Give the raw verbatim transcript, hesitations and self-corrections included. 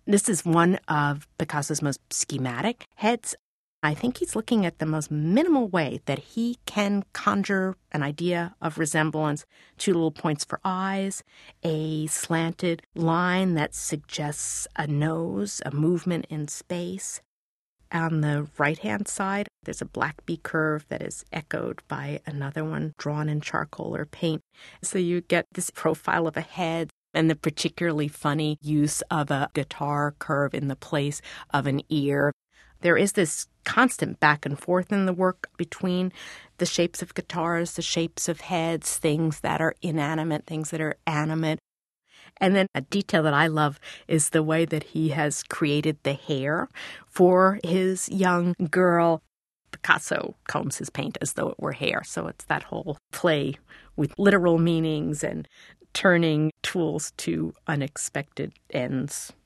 This is one of Picasso's most schematic heads. I think he's looking at the most minimal way that he can conjure an idea of resemblance. Two little points for eyes, a slanted line that suggests a nose, a movement in space. On the right-hand side, there's a black bee curve that is echoed by another one drawn in charcoal or paint. So you get this profile of a head and the particularly funny use of a guitar curve in the place of an ear. There is this constant back and forth in the work between the shapes of guitars, the shapes of heads, things that are inanimate, things that are animate. And then a detail that I love is the way that he has created the hair for his young girl. Picasso combs his paint as though it were hair. So it's that whole play with literal meanings and turning tools to unexpected ends.